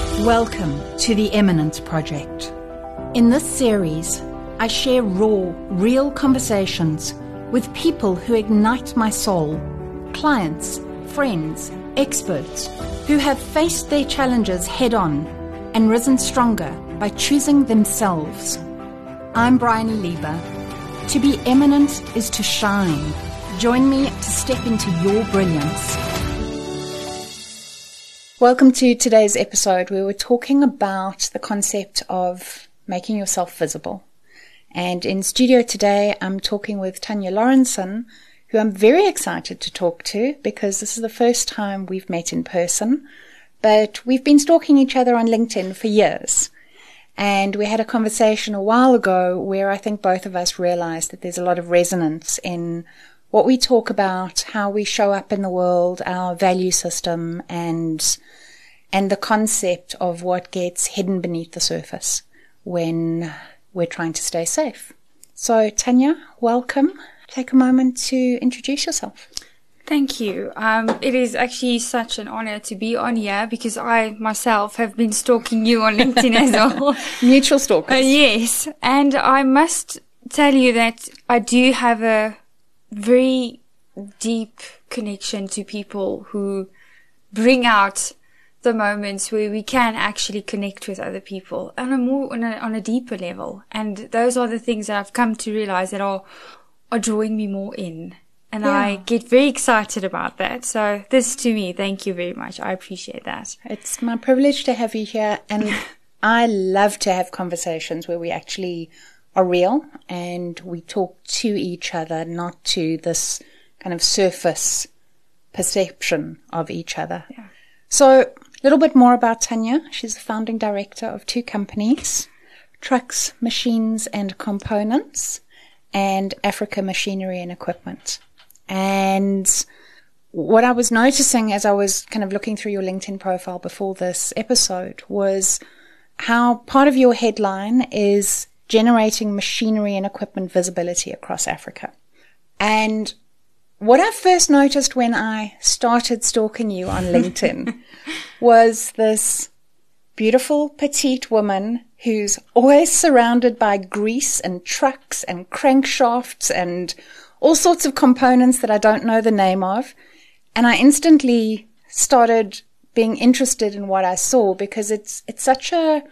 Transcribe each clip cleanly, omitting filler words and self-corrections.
Welcome to the Eminence Project. In this series, I share raw, real conversations with people who ignite my soul, clients, friends, experts who have faced their challenges head-on and risen stronger by choosing themselves. I'm Bryony Lieber. To be eminent is to shine. Join me to step into your brilliance. Welcome to today's episode where we're talking about the concept of making yourself visible. And in studio today, I'm talking with Tanya Lorenson, who I'm very excited to talk to because this is the first time we've met in person. But we've been stalking each other on LinkedIn for years. And we had a conversation a while ago where I think both of us realized that there's a lot of resonance in what we talk about, how we show up in the world, our value system, and the concept of what gets hidden beneath the surface when we're trying to stay safe. So, Tanya, welcome. Take a moment to introduce yourself. Thank you. It is actually such an honor to be on here because I myself have been stalking you on LinkedIn as well. Mutual stalkers. Yes. And I must tell you that I do have a very deep connection to people who bring out the moments where we can actually connect with other people on a deeper level. And those are the things that I've come to realize that are drawing me more in. And yeah. I get very excited about that. So this to me, thank you very much. I appreciate that. It's my privilege to have you here. And I love to have conversations where we actually are real and we talk to each other, not to this kind of surface perception of each other. Yeah. So a little bit more about Tanya. She's the founding director of two companies, Trucks, Machines and Components, and Africa Machinery and Equipment. And what I was noticing as I was kind of looking through your LinkedIn profile before this episode was how part of your headline is generating machinery and equipment visibility across Africa. And what I first noticed when I started stalking you on LinkedIn was this beautiful petite woman who's always surrounded by grease and trucks and crankshafts and all sorts of components that I don't know the name of. And I instantly started being interested in what I saw because it's such an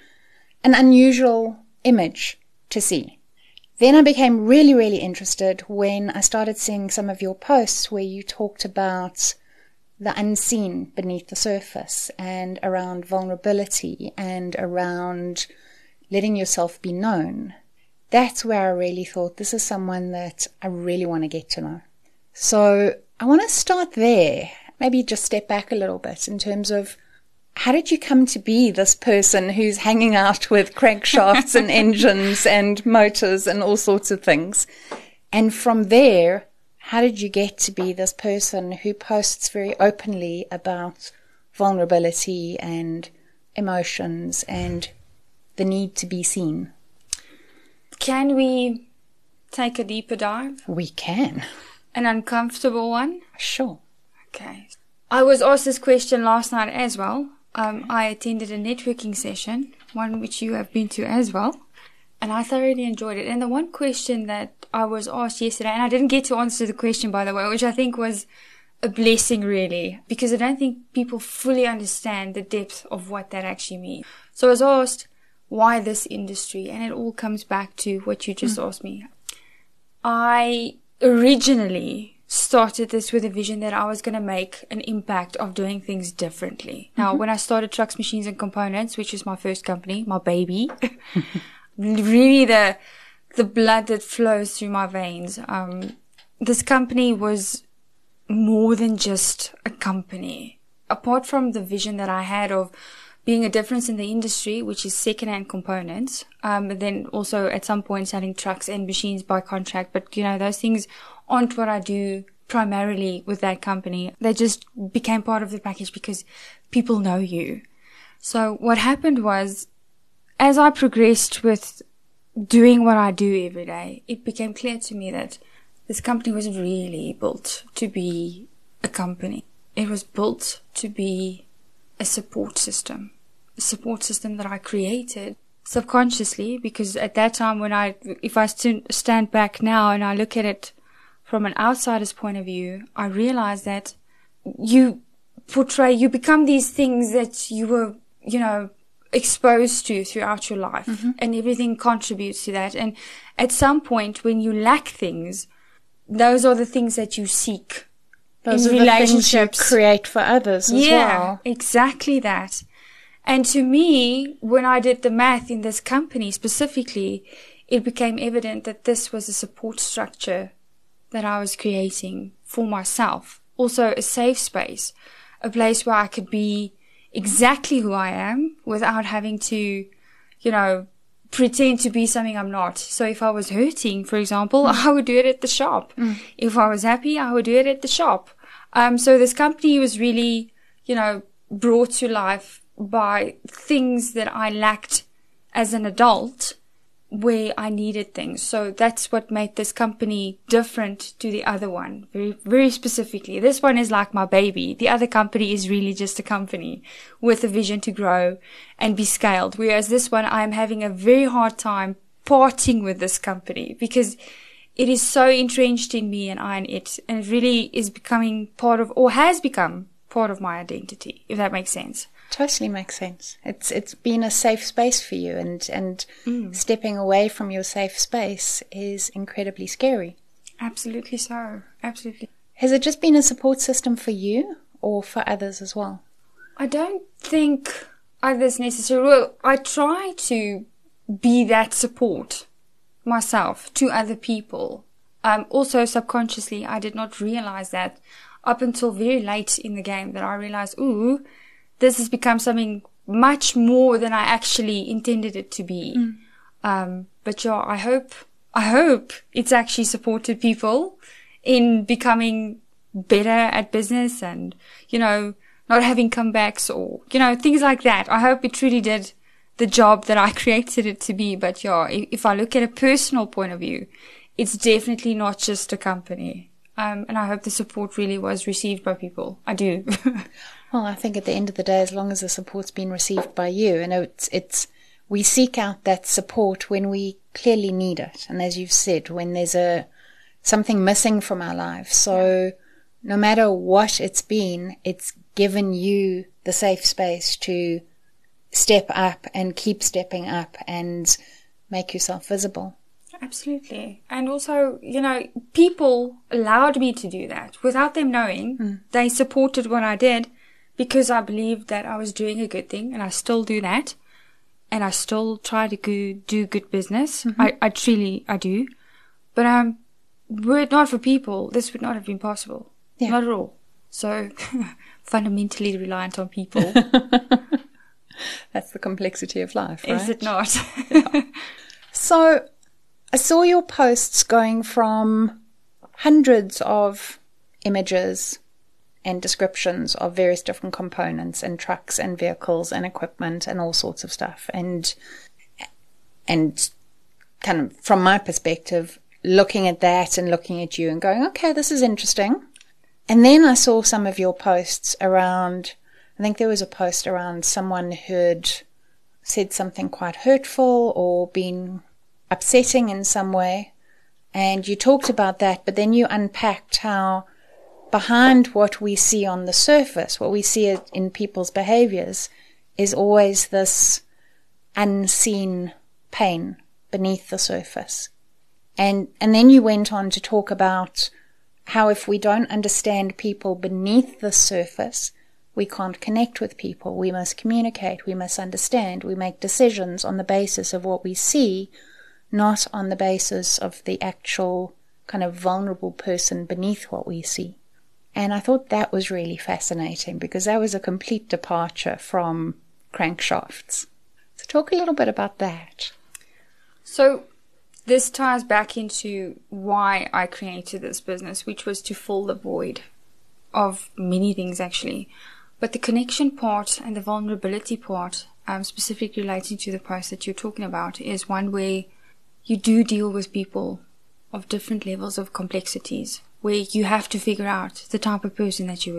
unusual image to see. Then I became really, really interested when I started seeing some of your posts where you talked about the unseen beneath the surface and around vulnerability and around letting yourself be known. That's where I really thought this is someone that I really want to get to know. So I want to start there, maybe just step back a little bit in terms of how did you come to be this person who's hanging out with crankshafts and engines and motors and all sorts of things? And from there, how did you get to be this person who posts very openly about vulnerability and emotions and the need to be seen? Can we take a deeper dive? We can. An uncomfortable one? Sure. Okay. I was asked this question last night as well. I attended a networking session, one which you have been to as well, and I thoroughly enjoyed it. And the one question that I was asked yesterday, and I didn't get to answer the question, by the way, which I think was a blessing really, because I don't think people fully understand the depth of what that actually means. So I was asked, why this industry? And it all comes back to what you just asked me. I originally started this with a vision that I was going to make an impact of doing things differently. Now, when I started Trucks, Machines and Components, which is my first company, my baby, really the blood that flows through my veins. This company was more than just a company. Apart from the vision that I had of being a difference in the industry, which is second-hand components, but then also at some point selling trucks and machines by contract. But, those things aren't what I do primarily with that company. They just became part of the package because people know you. So what happened was, as I progressed with doing what I do every day, it became clear to me that this company wasn't really built to be a company. It was built to be a support system. support system that I created subconsciously, because at that time if I stand back now and I look at it from an outsider's point of view, I realize that you become these things that you were, exposed to throughout your life, and everything contributes to that. And at some point when you lack things, those are the things that you seek. Those in are relationships. The things you create for others as well. Yeah, exactly that. And to me, when I did the math in this company specifically, it became evident that this was a support structure that I was creating for myself. Also a safe space, a place where I could be exactly who I am without having to, pretend to be something I'm not. So if I was hurting, for example, I would do it at the shop. If I was happy, I would do it at the shop. So this company was really, brought to life by things that I lacked as an adult, where I needed things. So that's what made this company different to the other one, very, very specifically. This one is like my baby. The other company is really just a company with a vision to grow and be scaled. Whereas this one, I'm having a very hard time parting with this company because it is so entrenched in me and I in it. And it really is becoming has become part of my identity, if that makes sense. Totally makes sense. It's been a safe space for you, and stepping away from your safe space is incredibly scary. Absolutely so. Absolutely. Has it just been a support system for you or for others as well? I don't think others necessarily. Well, I try to be that support myself to other people. Also subconsciously, I did not realize that up until very late in the game, that I realized, this has become something much more than I actually intended it to be. But yeah, I hope it's actually supported people in becoming better at business and, not having comebacks or, things like that. I hope it truly did the job that I created it to be. But yeah, if I look at a personal point of view, it's definitely not just a company. And I hope the support really was received by people. I do. Well, I think at the end of the day, as long as the support's been received by you, we seek out that support when we clearly need it. And as you've said, when there's something missing from our lives. So no matter what it's been, it's given you the safe space to step up and keep stepping up and make yourself visible. Absolutely. And also, people allowed me to do that without them knowing. They supported what I did because I believed that I was doing a good thing, and I still do that. And I still try to do good business. I do. But were it not for people, this would not have been possible. Yeah. Not at all. So fundamentally reliant on people. That's the complexity of life, right? Is it not? Yeah. So I saw your posts going from hundreds of images and descriptions of various different components and trucks and vehicles and equipment and all sorts of stuff. And kind of from my perspective, looking at that and looking at you and going, okay, this is interesting. And then I saw some of your posts around, I think there was a post around someone who'd said something quite hurtful or been upsetting in some way. And you talked about that, but then you unpacked how behind what we see on the surface, what we see in people's behaviors, is always this unseen pain beneath the surface. And then you went on to talk about how if we don't understand people beneath the surface, we can't connect with people. We must communicate. We must understand. We make decisions on the basis of what we see, not on the basis of the actual kind of vulnerable person beneath what we see. And I thought that was really fascinating because that was a complete departure from crankshafts. So talk a little bit about that. So this ties back into why I created this business, which was to fill the void of many things actually. But the connection part and the vulnerability part, specifically relating to the post that you're talking about, is one where you do deal with people of different levels of complexities, where you have to figure out the type of person that you're working with.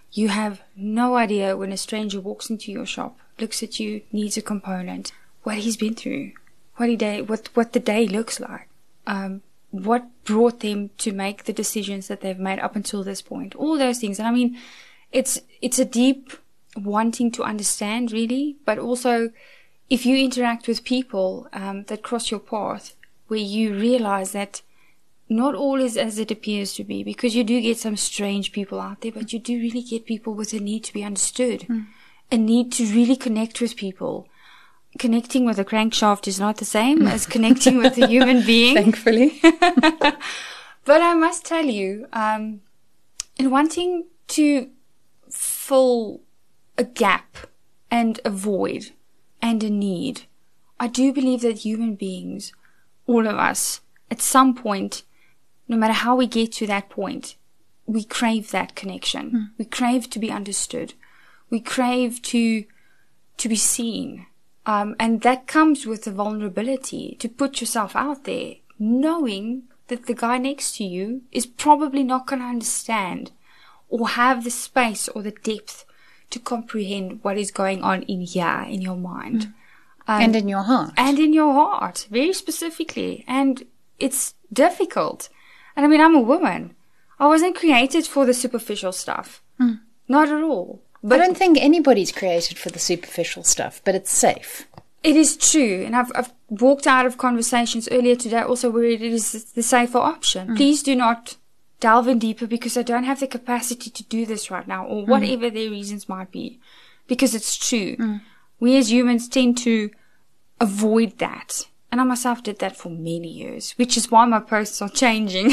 You have no idea when a stranger walks into your shop, looks at you, needs a component, what he's been through, what the day looks like, what brought them to make the decisions that they've made up until this point. All those things. And I mean, it's a deep wanting to understand, really, but also if you interact with people that cross your path, where you realize that not all is as it appears to be, because you do get some strange people out there, but you do really get people with a need to be understood, a need to really connect with people. Connecting with a crankshaft is not the same as connecting with a human being. Thankfully. But I must tell you, in wanting to fill a gap and a void and a need, I do believe that human beings, all of us, at some point, no matter how we get to that point, we crave that connection. We crave to be understood. We crave to be seen. And that comes with the vulnerability to put yourself out there, knowing that the guy next to you is probably not going to understand or have the space or the depth to comprehend what is going on in here, in your mind. And in your heart. And in your heart, very specifically. And it's difficult. And I mean, I'm a woman. I wasn't created for the superficial stuff. Not at all. But I don't think anybody's created for the superficial stuff, but it's safe. It is true. And I've walked out of conversations earlier today also where it is the safer option. Please do not delve in deeper because I don't have the capacity to do this right now, or whatever their reasons might be. Because it's true. We as humans tend to avoid that. And I myself did that for many years, which is why my posts are changing.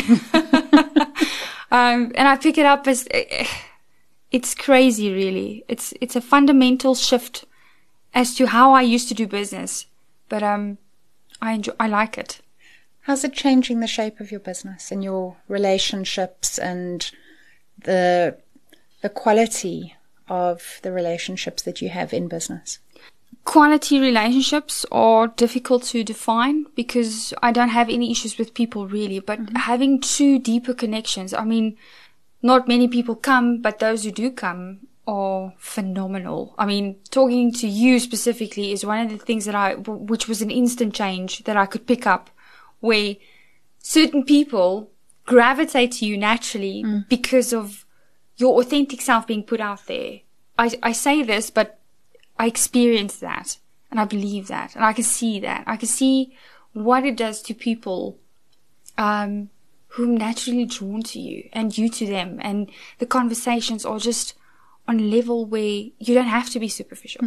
And I pick it up as, it's crazy, really. It's a fundamental shift as to how I used to do business. But, I like it. How's it changing the shape of your business and your relationships and the quality of the relationships that you have in business? Quality relationships are difficult to define because I don't have any issues with people really, but having true deeper connections. I mean, not many people come, but those who do come are phenomenal. I mean, talking to you specifically is one of the things which was an instant change that I could pick up, where certain people gravitate to you naturally because of your authentic self being put out there. I say this, but I experience that and I believe that and I can see that. I can see what it does to people who are naturally drawn to you and you to them, and the conversations are just on a level where you don't have to be superficial.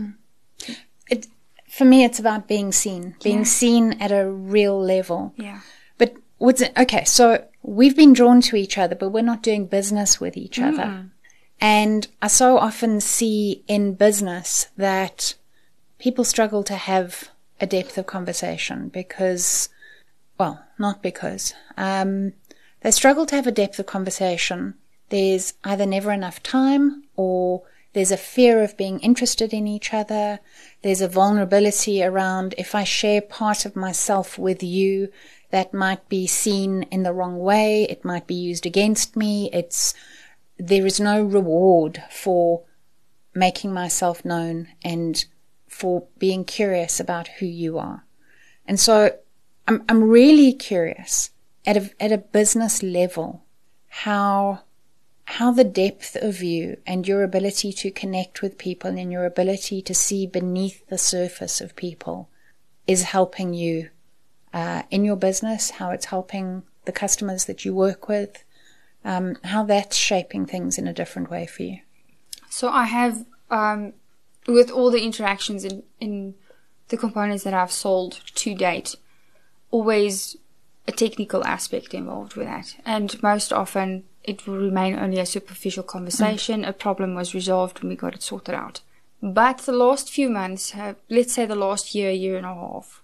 For me, it's about being seen at a real level. Yeah. But okay, so we've been drawn to each other, but we're not doing business with each other. And I so often see in business that people struggle to have a depth of conversation because, well, not because. They struggle to have a depth of conversation. There's either never enough time, or there's a fear of being interested in each other. There's a vulnerability around, if I share part of myself with you, that might be seen in the wrong way. It might be used against me. There is no reward for making myself known and for being curious about who you are. And so I'm really curious at a business level how the depth of you and your ability to connect with people and your ability to see beneath the surface of people is helping you in your business, how it's helping the customers that you work with, how that's shaping things in a different way for you. So I have, with all the interactions in the components that I've sold to date, always a technical aspect involved with that. And most often it will remain only a superficial conversation. A problem was resolved and we got it sorted out. But the last few months, let's say the last year and a half,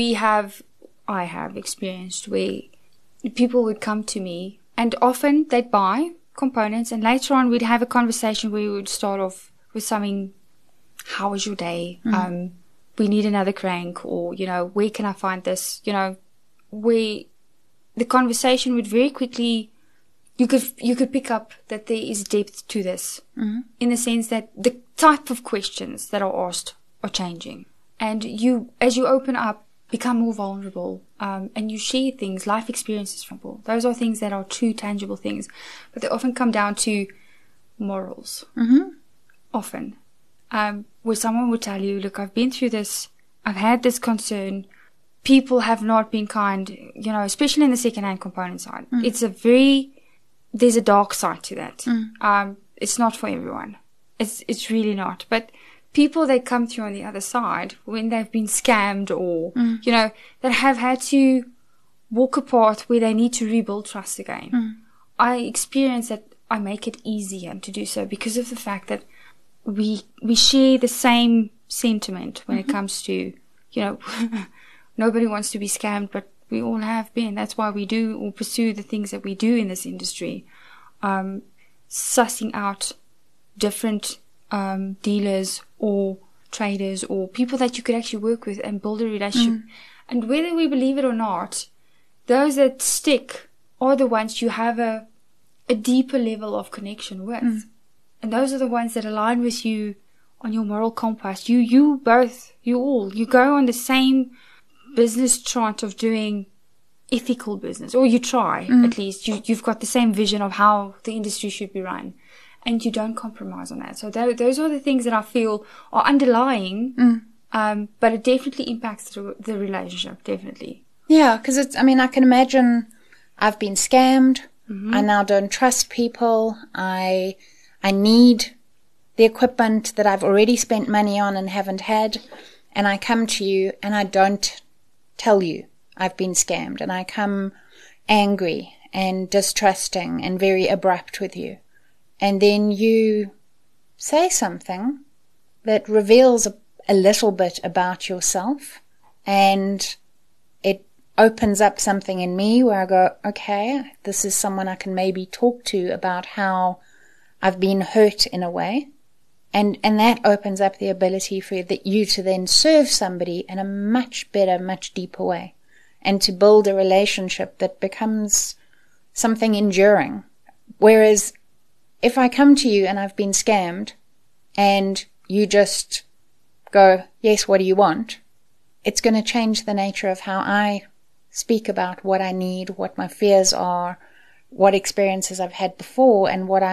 I have experienced where people would come to me and often they'd buy components, and later on we'd have a conversation where we would start off with something, how was your day? We need another crank, or, where can I find this? Where the conversation would very quickly you could pick up that there is depth to this, in the sense that the type of questions that are asked are changing, and you, as you open up, become more vulnerable, and you share things, life experiences from people. Those are things that are true, tangible things, but they often come down to morals. Often, where someone would tell you, look, I've been through this, I've had this concern, people have not been kind, you know, especially in the second-hand component side. There's a dark side to that. It's not for everyone. It's really not. But people that come through on the other side, when they've been scammed or, you know, that have had to walk a path where they need to rebuild trust again. I experience that I make it easier to do so because of the fact that we share the same sentiment when it comes to, you know, nobody wants to be scammed, but we all have been. That's why we do or pursue the things that we do in this industry. Sussing out different dealers or traders or people that you could actually work with and build a relationship. And whether we believe it or not, those that stick are the ones you have a deeper level of connection with. And those are the ones that align with you on your moral compass. You go on the same business chart of doing ethical business, or you try, at least. You've got the same vision of how the industry should be run, and you don't compromise on that. So those are the things that I feel are underlying, but it definitely impacts the relationship, definitely. Yeah, because I can imagine I've been scammed. I now don't trust people. I need the equipment that I've already spent money on and haven't had, and I come to you and I don't tell you I've been scammed, and I come angry and distrusting and very abrupt with you. And then you say something that reveals a little bit about yourself, and it opens up something in me where I go, okay, this is someone I can maybe talk to about how I've been hurt in a way. And that opens up the ability for you to then serve somebody in a much better, much deeper way, and to build a relationship that becomes something enduring. Whereas if I come to you and I've been scammed and you just go, yes, what do you want? It's going to change the nature of how I speak about what I need, what my fears are, what experiences I've had before, and what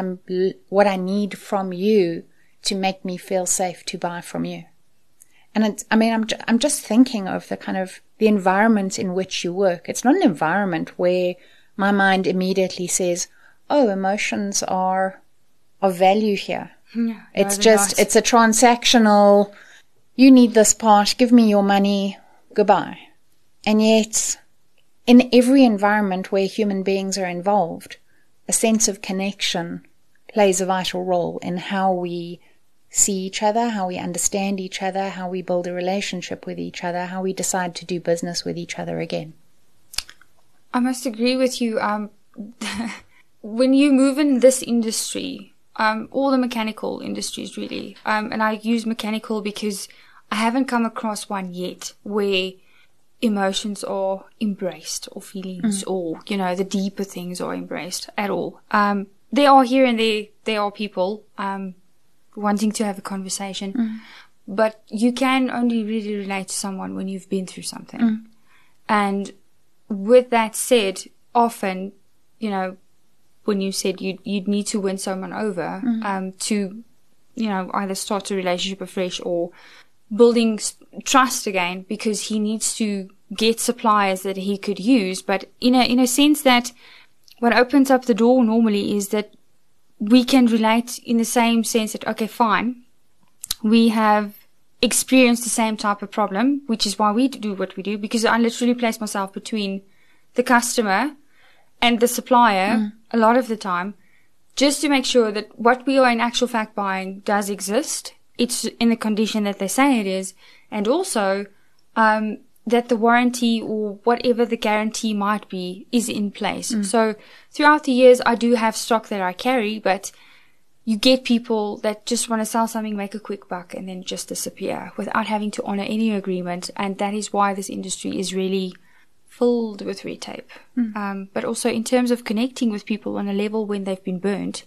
I need from you to make me feel safe to buy from you. And I'm just thinking of the kind of the environment in which you work. It's not an environment where my mind immediately says, oh, emotions are of value here. Yeah, it's a transactional, you need this part, give me your money, goodbye. And yet, in every environment where human beings are involved, a sense of connection plays a vital role in how we see each other, how we understand each other, how we build a relationship with each other, how we decide to do business with each other again. I must agree with you. When you move in this industry, all the mechanical industries really, and I use mechanical because I haven't come across one yet where emotions are embraced, or feelings, or, you know, the deeper things are embraced at all. There are here and there are people wanting to have a conversation, but you can only really relate to someone when you've been through something. And with that said, often, you know, when you said you'd need to win someone over to, you know, either start a relationship afresh or building trust again, because he needs to get suppliers that he could use. But in a sense that what opens up the door normally is that we can relate in the same sense that, okay, fine, we have experienced the same type of problem, which is why we do what we do, because I literally place myself between the customer and the supplier a lot of the time, just to make sure that what we are in actual fact buying does exist. It's in the condition that they say it is, and also that the warranty or whatever the guarantee might be is in place. So throughout the years, I do have stock that I carry, but you get people that just want to sell something, make a quick buck, and then just disappear without having to honor any agreement. And that is why this industry is really filled with red tape. But also in terms of connecting with people on a level when they've been burnt,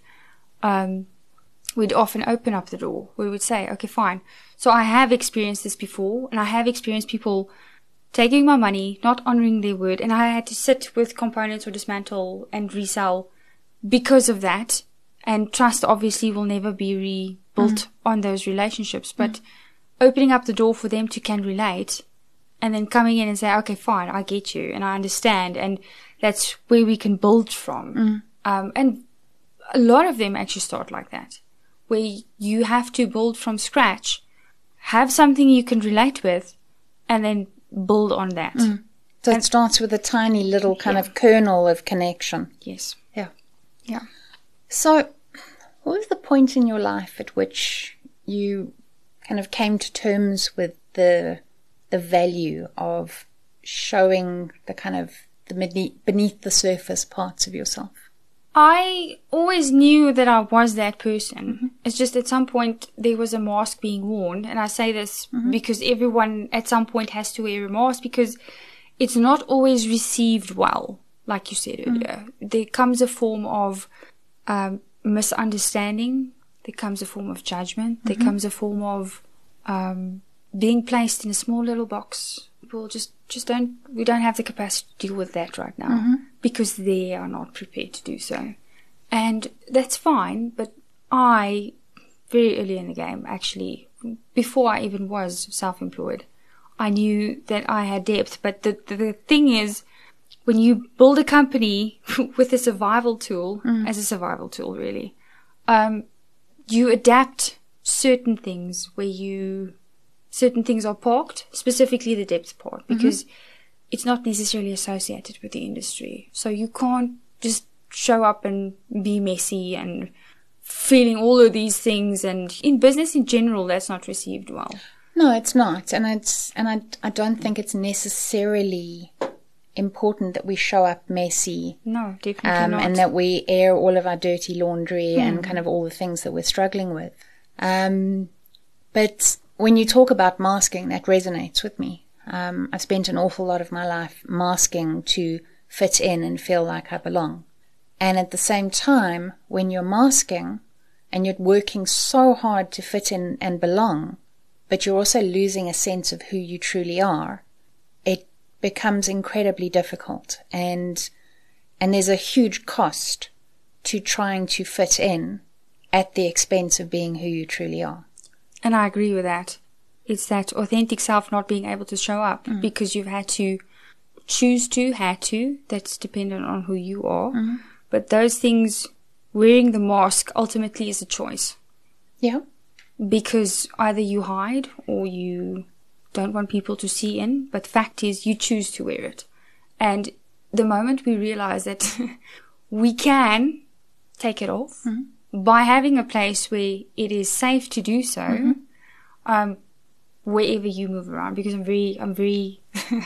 we'd often open up the door. We would say, okay, fine. So I have experienced this before, and I have experienced people taking my money, not honoring their word, and I had to sit with components or dismantle and resell because of that. And trust obviously will never be rebuilt on those relationships, but opening up the door for them to can relate, and then coming in and say, okay, fine, I get you and I understand, and that's where we can build from. And a lot of them actually start like that, where you have to build from scratch, have something you can relate with, and then build on that. So it starts with a tiny little kind of kernel of connection. Yes. Yeah. So what was the point in your life at which you kind of came to terms with the value of showing the kind of the beneath the surface parts of yourself? I always knew that I was that person. It's just at some point there was a mask being worn, and I say this because everyone at some point has to wear a mask, because it's not always received well, like you said earlier. There comes a form of misunderstanding. There comes a form of judgment. There comes a form of being placed in a small little box. People just we don't have the capacity to deal with that right now because they are not prepared to do so. And that's fine, but I, very early in the game, actually, before I even was self-employed, I knew that I had depth. But the thing is, when you build a company with a survival tool, as a survival tool really, you adapt certain things certain things are parked, specifically the depth part, because it's not necessarily associated with the industry. So you can't just show up and be messy and feeling all of these things. And in business in general, that's not received well. No, it's not. And I don't think it's necessarily important that we show up messy. No, definitely not. And that we air all of our dirty laundry and kind of all the things that we're struggling with. But when you talk about masking, that resonates with me. I've spent an awful lot of my life masking to fit in and feel like I belong. And at the same time, when you're masking and you're working so hard to fit in and belong, but you're also losing a sense of who you truly are, it becomes incredibly difficult. And there's a huge cost to trying to fit in at the expense of being who you truly are. And I agree with that. It's that authentic self not being able to show up because you've had to had to. That's dependent on who you are. But those things, wearing the mask ultimately is a choice. Yeah. Because either you hide or you don't want people to see in. But fact is, you choose to wear it. And the moment we realize that we can take it off, by having a place where it is safe to do so, wherever you move around, because I'm very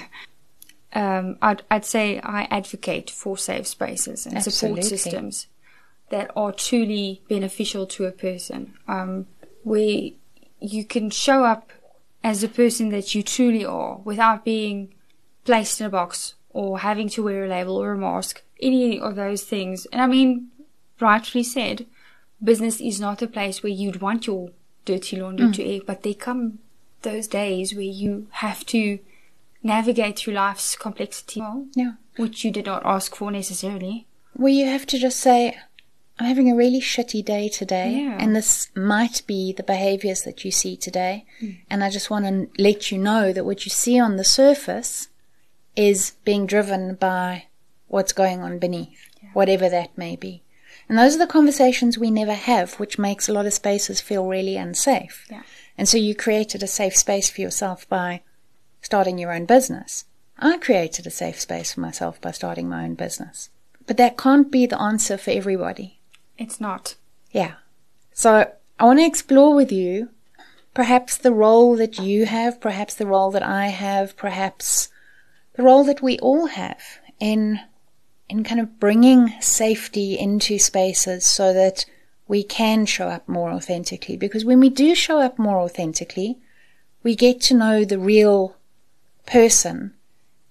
I'd say I advocate for safe spaces and support systems that are truly beneficial to a person, where you can show up as the person that you truly are without being placed in a box or having to wear a label or a mask, any of those things. And I mean, rightfully said, business is not a place where you'd want your dirty laundry to air, but there come those days where you have to navigate through life's complexity, which you did not ask for necessarily. Where you have to just say, I'm having a really shitty day today, and this might be the behaviors that you see today, and I just want to let you know that what you see on the surface is being driven by what's going on beneath, whatever that may be. And those are the conversations we never have, which makes a lot of spaces feel really unsafe. Yeah. And so you created a safe space for yourself by starting your own business. I created a safe space for myself by starting my own business. But that can't be the answer for everybody. It's not. Yeah. So I want to explore with you perhaps the role that you have, perhaps the role that I have, perhaps the role that we all have in kind of bringing safety into spaces so that we can show up more authentically. Because when we do show up more authentically, we get to know the real person,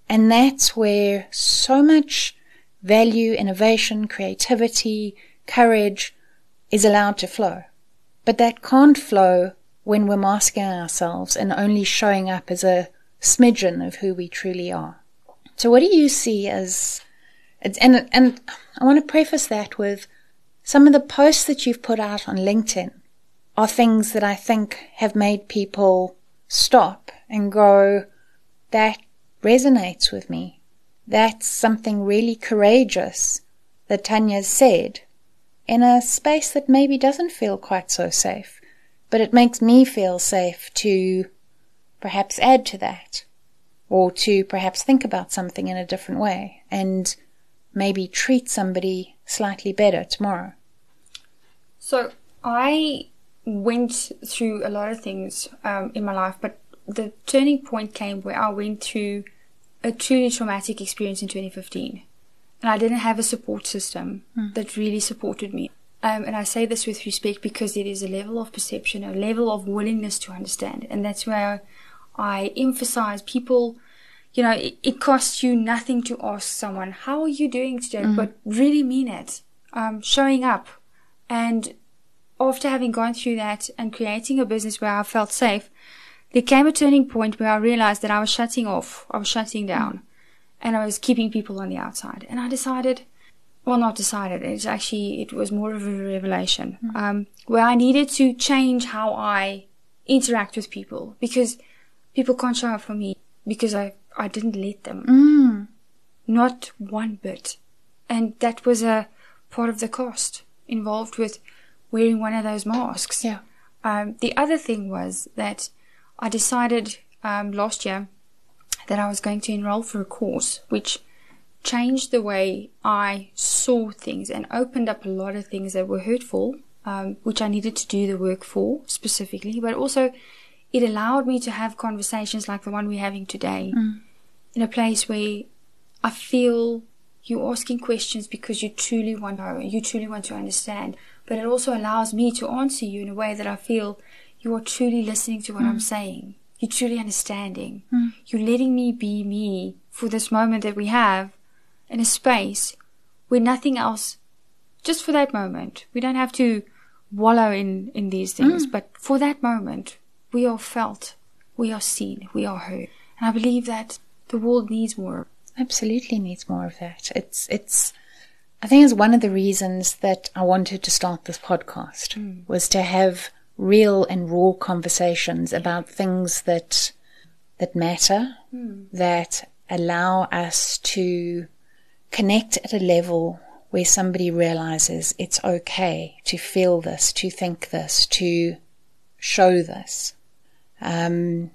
And that's where so much value, innovation, creativity, courage is allowed to flow. But that can't flow when we're masking ourselves and only showing up as a smidgen of who we truly are. So what do you see as, and I want to preface that with some of the posts that you've put out on LinkedIn are things that I think have made people stop and go, that resonates with me. That's something really courageous that Tanya said in a space that maybe doesn't feel quite so safe, but it makes me feel safe to perhaps add to that, or to perhaps think about something in a different way and maybe treat somebody slightly better tomorrow. So I went through a lot of things in my life, but the turning point came where I went through a truly traumatic experience in 2015. And I didn't have a support system that really supported me. And I say this with respect because it is a level of perception, a level of willingness to understand. And that's where I emphasize people, it costs you nothing to ask someone, how are you doing today? But really mean it. Showing up. And after having gone through that and creating a business where I felt safe, there came a turning point where I realized that I was shutting off, I was shutting down, and I was keeping people on the outside. And I decided, it was more of a revelation, where I needed to change how I interact with people, because people can't show up for me because I didn't let them. Not one bit. And that was a part of the cost involved with wearing one of those masks. Yeah. The other thing was that I decided last year that I was going to enroll for a course which changed the way I saw things and opened up a lot of things that were hurtful, which I needed to do the work for specifically, but also it allowed me to have conversations like the one we're having today in a place where I feel you're asking questions because you truly want to know, you truly want to understand, but it also allows me to answer you in a way that I feel you are truly listening to what I'm saying. You're truly understanding. You're letting me be me for this moment that we have in a space where nothing else, just for that moment. We don't have to wallow in these things, but for that moment, we are felt, we are seen, we are heard. And I believe that the world needs more. Absolutely needs more of that. I think it's one of the reasons that I wanted to start this podcast was to have real and raw conversations about things that matter, that allow us to connect at a level where somebody realizes it's okay to feel this, to think this, to show this, and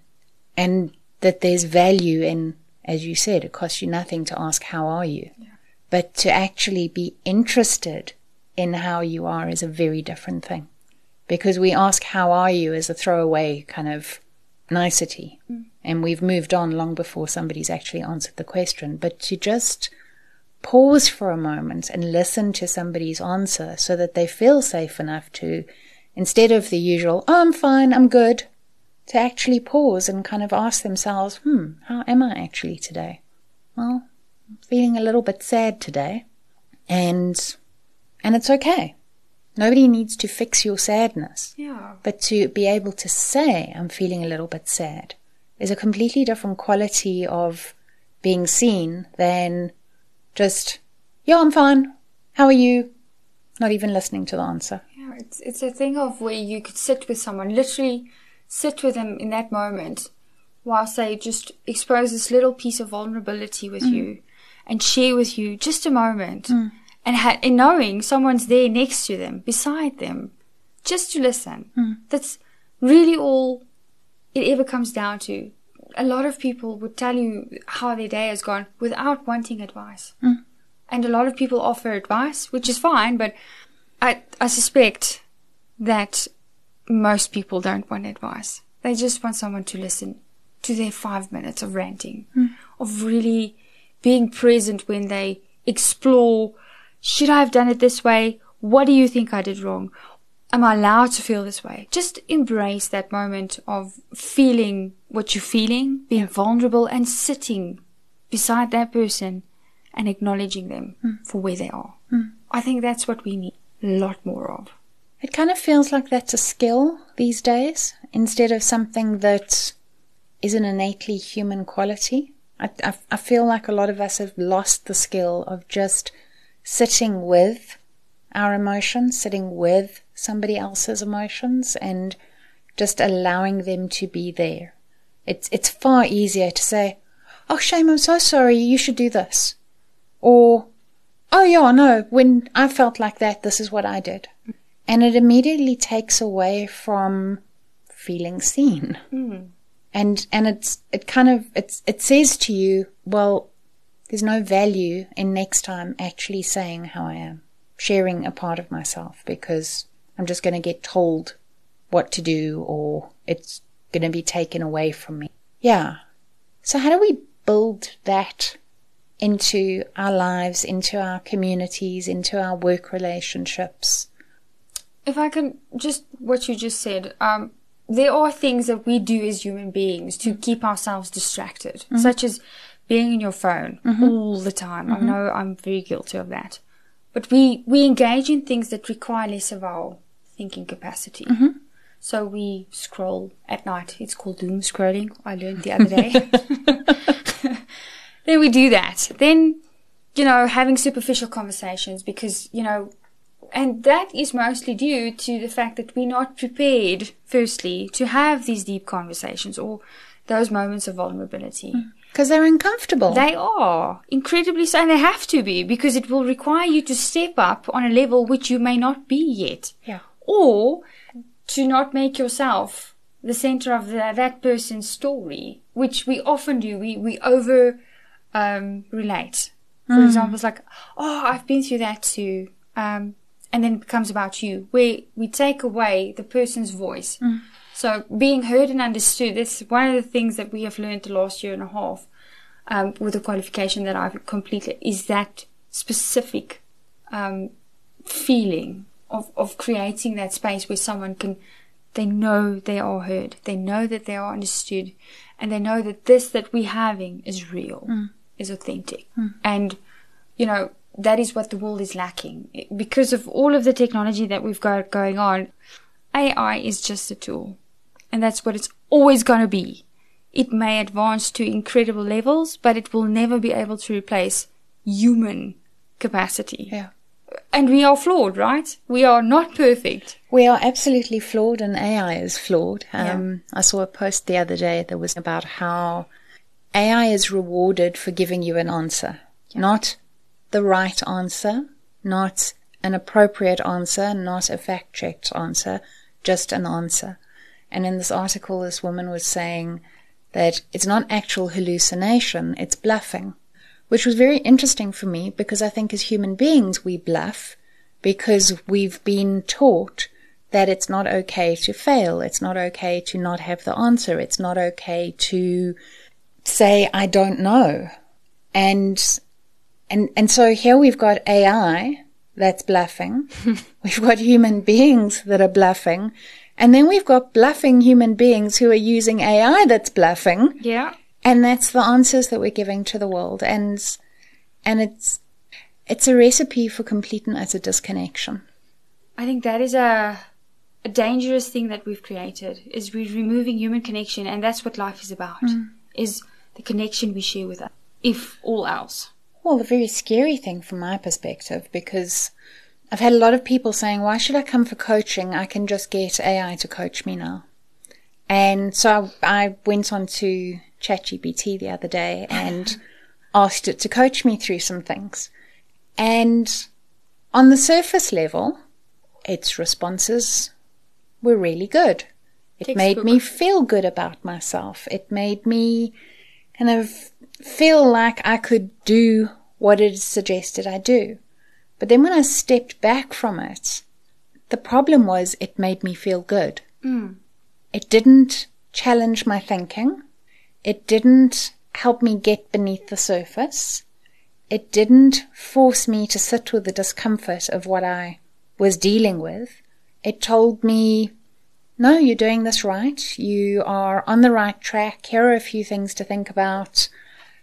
that there's value in, as you said, it costs you nothing to ask, how are you? Yeah. But to actually be interested in how you are is a very different thing. Because we ask, how are you, as a throwaway kind of nicety. And we've moved on long before somebody's actually answered the question. But to just pause for a moment and listen to somebody's answer so that they feel safe enough to, instead of the usual, oh, I'm fine, I'm good, to actually pause and kind of ask themselves, how am I actually today? Well, I'm feeling a little bit sad today. And it's okay. Nobody needs to fix your sadness. Yeah. But to be able to say, I'm feeling a little bit sad, is a completely different quality of being seen than just, yeah, I'm fine. How are you? Not even listening to the answer. Yeah, it's a thing of where you could sit with someone, literally sit with them in that moment whilst they just expose this little piece of vulnerability with you and share with you just a moment. And knowing someone's there next to them, beside them, just to listen. That's really all it ever comes down to. A lot of people would tell you how their day has gone without wanting advice. And a lot of people offer advice, which is fine, but I suspect that most people don't want advice. They just want someone to listen to their 5 minutes of ranting, of really being present when they explore, should I have done it this way? What do you think I did wrong? Am I allowed to feel this way? Just embrace that moment of feeling what you're feeling, being vulnerable and sitting beside that person and acknowledging them for where they are. I think that's what we need a lot more of. It kind of feels like that's a skill these days instead of something that is an innately human quality. I feel like a lot of us have lost the skill of just sitting with our emotions, sitting with somebody else's emotions and just allowing them to be there. It's far easier to say, "Oh, Shame, I'm so sorry, you should do this." Or, "Oh, yeah, no, when I felt like that, this is what I did." And it immediately takes away from feeling seen. And it says to you, well, there's no value in next time actually saying how I am, sharing a part of myself, because I'm just going to get told what to do or it's going to be taken away from me. Yeah. So how do we build that into our lives, into our communities, into our work relationships? If I can just, what you just said, there are things that we do as human beings to keep ourselves distracted, such as being on your phone all the time. I know I'm very guilty of that. But we engage in things that require less of our thinking capacity. So we scroll at night. It's called doom scrolling, I learned the other day. Then we do that. Then, having superficial conversations because, and that is mostly due to the fact that we're not prepared, firstly, to have these deep conversations or those moments of vulnerability. Because they're uncomfortable. They are. Incredibly so. And they have to be, because it will require you to step up on a level which you may not be yet. Yeah. Or to not make yourself the center of that person's story, which we often do. We over relate. For example, it's like, "Oh, I've been through that too." And then it becomes about you, where we take away the person's voice. So being heard and understood, that's one of the things that we have learned the last year and a half with the qualification that I've completed, is that specific feeling of creating that space where someone they know they are heard, they know that they are understood, and they know that this that we're having is real, is authentic. And, that is what the world is lacking. Because of all of the technology that we've got going on, AI is just a tool. And that's what it's always going to be. It may advance to incredible levels, but it will never be able to replace human capacity. Yeah. And we are flawed, right? We are not perfect. We are absolutely flawed, and AI is flawed. Yeah. I saw a post the other day that was about how AI is rewarded for giving you an answer. Yeah. Not the right answer, not an appropriate answer, not a fact-checked answer, just an answer. And in this article, this woman was saying that it's not actual hallucination, it's bluffing, which was very interesting for me because I think as human beings we bluff because we've been taught that it's not okay to fail, it's not okay to not have the answer, it's not okay to say, "I don't know." And so here we've got AI that's bluffing. We've got human beings that are bluffing. And then we've got bluffing human beings who are using AI that's bluffing. Yeah. And that's the answers that we're giving to the world. And it's a recipe for complete and utter disconnection. I think that is a dangerous thing that we've created, is we're removing human connection. And that's what life is about, is the connection we share with us, if all else. Well, the very scary thing from my perspective, because I've had a lot of people saying, "Why should I come for coaching? I can just get AI to coach me now." And so I went on to ChatGPT the other day and asked it to coach me through some things. And on the surface level, its responses were really good. It made me feel good about myself. It made me kind of feel like I could do what it suggested I do. But then when I stepped back from it, the problem was it made me feel good. It didn't challenge my thinking. It didn't help me get beneath the surface. It didn't force me to sit with the discomfort of what I was dealing with. It told me, "No, you're doing this right. You are on the right track. Here are a few things to think about.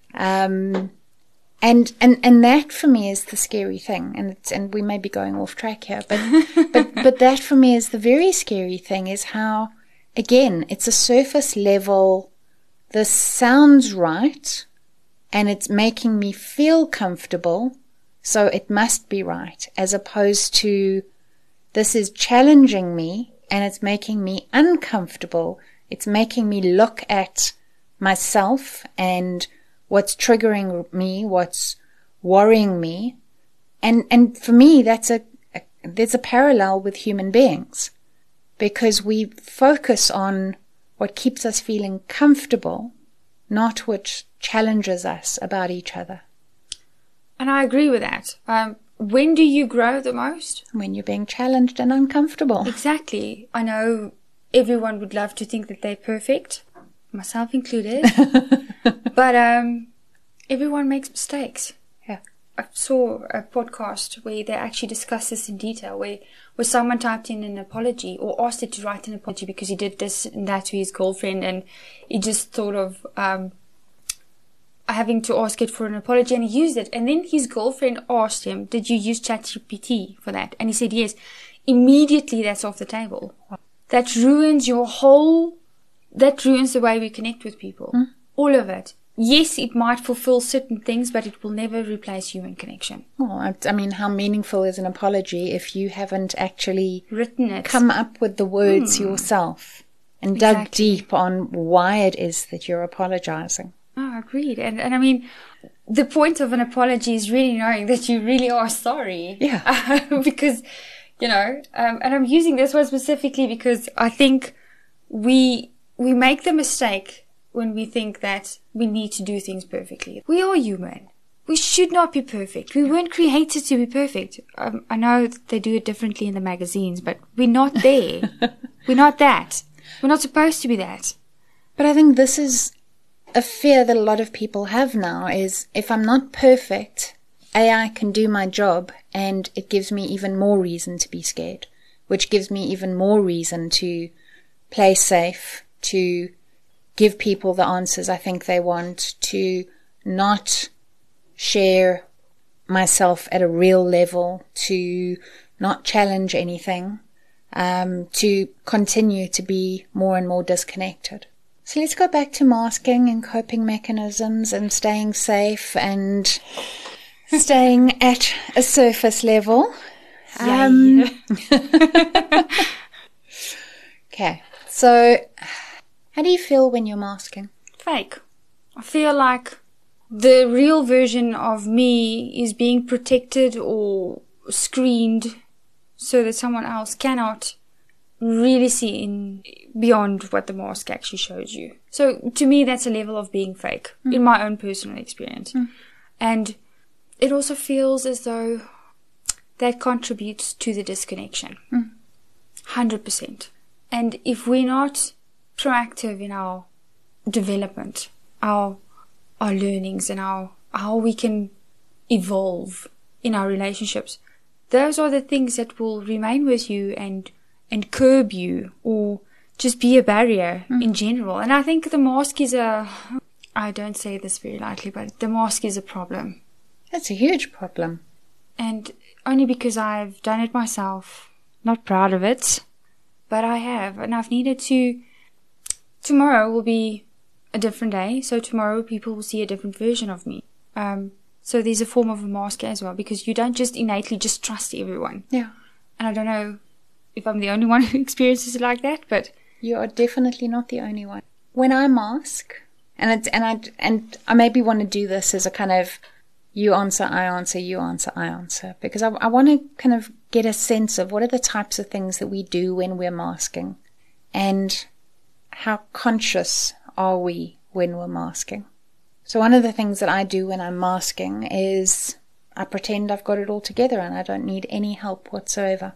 And that for me is the scary thing. And we may be going off track here, but that for me is the very scary thing, is how, again, it's a surface level. This sounds right, and it's making me feel comfortable, so it must be right, as opposed to this is challenging me and it's making me uncomfortable. It's making me look at myself and what's triggering me, what's worrying me. And for me, there's a parallel with human beings, because we focus on what keeps us feeling comfortable, not what challenges us about each other. And I agree with that. When do you grow the most? When you're being challenged and uncomfortable. Exactly. I know everyone would love to think that they're perfect, myself included. But everyone makes mistakes. Yeah. I saw a podcast where they actually discussed this in detail, where someone typed in an apology or asked it to write an apology because he did this and that to his girlfriend, and he just thought of having to ask it for an apology, and he used it. And then his girlfriend asked him, did you use ChatGPT for that? And he said yes. Immediately that's off the table. That ruins the way we connect with people. All of it. Yes, it might fulfill certain things, but it will never replace human connection. Well, I mean, how meaningful is an apology if you haven't actually written it, come up with the words yourself and dug deep on why it is that you're apologizing? Oh, agreed. And I mean, the point of an apology is really knowing that you really are sorry. Yeah. Because, and I'm using this one specifically because I think we make the mistake when we think that we need to do things perfectly. We are human. We should not be perfect. We weren't created to be perfect. I know that they do it differently in the magazines, but we're not there. We're not that. We're not supposed to be that. But I think this is a fear that a lot of people have now, is if I'm not perfect, AI can do my job, and it gives me even more reason to be scared, which gives me even more reason to play safe, to give people the answers I think they want, to not share myself at a real level, to not challenge anything, to continue to be more and more disconnected. So let's go back to masking and coping mechanisms and staying safe and staying at a surface level. Okay, so how do you feel when you're masking? Fake. I feel like the real version of me is being protected or screened so that someone else cannot really see in beyond what the mask actually shows you. So to me, that's a level of being fake in my own personal experience. And it also feels as though that contributes to the disconnection. 100%. And if we're not proactive in our development, our learnings, and how we can evolve in our relationships, those are the things that will remain with you and curb you, or just be a barrier in general. And I think the mask is I don't say this very lightly, but the mask is a problem. That's a huge problem. And only because I've done it myself. Not proud of it, but I have. And I've needed to. Tomorrow will be a different day, so tomorrow people will see a different version of me. So there's a form of a mask as well, because you don't just innately just trust everyone. Yeah. And I don't know if I'm the only one who experiences it like that, but you are definitely not the only one. When I mask, and I maybe want to do this as a kind of you answer, I answer, you answer, I answer, because I want to kind of get a sense of what are the types of things that we do when we're masking, and how conscious are we when we're masking. So one of the things that I do when I'm masking is I pretend I've got it all together and I don't need any help whatsoever.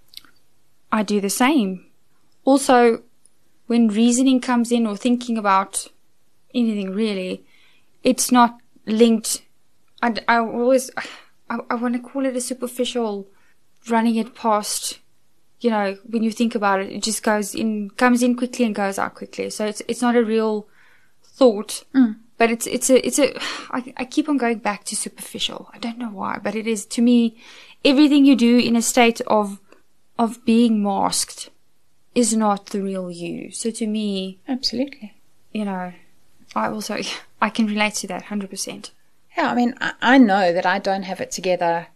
I do the same. Also, when reasoning comes in or thinking about anything really, it's not linked. I want to call it a superficial running it past. When you think about it, it just comes in quickly and goes out quickly. So it's not a real thought But I keep on going back to superficial. I don't know why, but it is, to me, everything you do in a state of being masked is not the real you. So to me, Absolutely. I can relate to that 100%. Yeah, I mean, I know that I don't have it together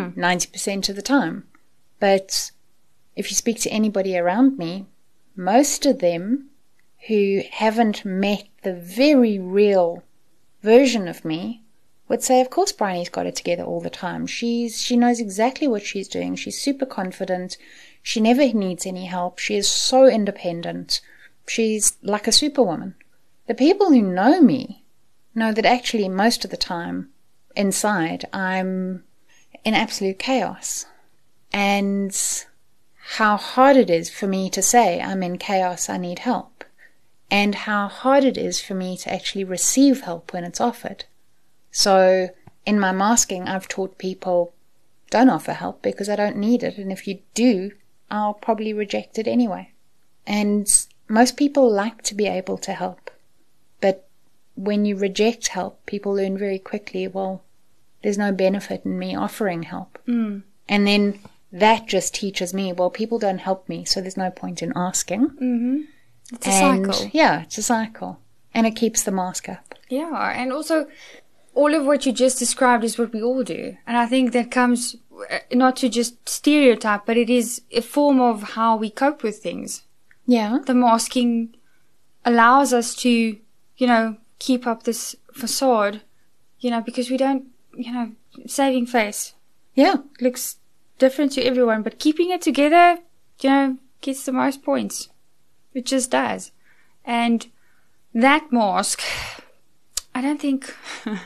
90% of the time. But if you speak to anybody around me, most of them who haven't met the very real version of me would say, of course, Bryony's got it together all the time. She knows exactly what she's doing. She's super confident. She never needs any help. She is so independent. She's like a superwoman. The people who know me know that actually most of the time inside I'm in absolute chaos. And how hard it is for me to say I'm in chaos, I need help. And how hard it is for me to actually receive help when it's offered. So in my masking, I've taught people, don't offer help because I don't need it. And if you do, I'll probably reject it anyway. And most people like to be able to help. But when you reject help, people learn very quickly, well, there's no benefit in me offering help. And then that just teaches me, well, people don't help me, so there's no point in asking. It's a cycle. Yeah, it's a cycle. And it keeps the mask up. Yeah, and also all of what you just described is what we all do. And I think that comes not to just stereotype, but it is a form of how we cope with things. Yeah. The masking allows us to, keep up this facade, because we don't, saving face. Yeah. Looks different to everyone, but keeping it together, gets the most points. It just does. And that mask, I don't think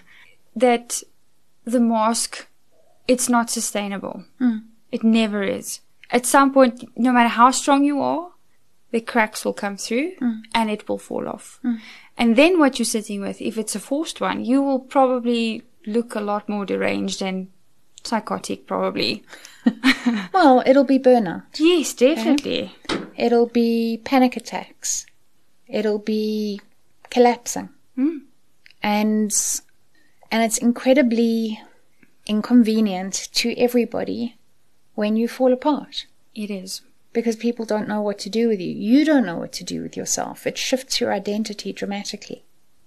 that the mask, it's not sustainable. It never is. At some point, no matter how strong you are, the cracks will come through and it will fall off. And then what you're sitting with, if it's a forced one, you will probably look a lot more deranged and psychotic, probably. Well, it'll be burnout. Yes, definitely. Okay? It'll be panic attacks. It'll be collapsing. And it's incredibly inconvenient to everybody when you fall apart. It is. Because people don't know what to do with you. You don't know what to do with yourself. It shifts your identity dramatically.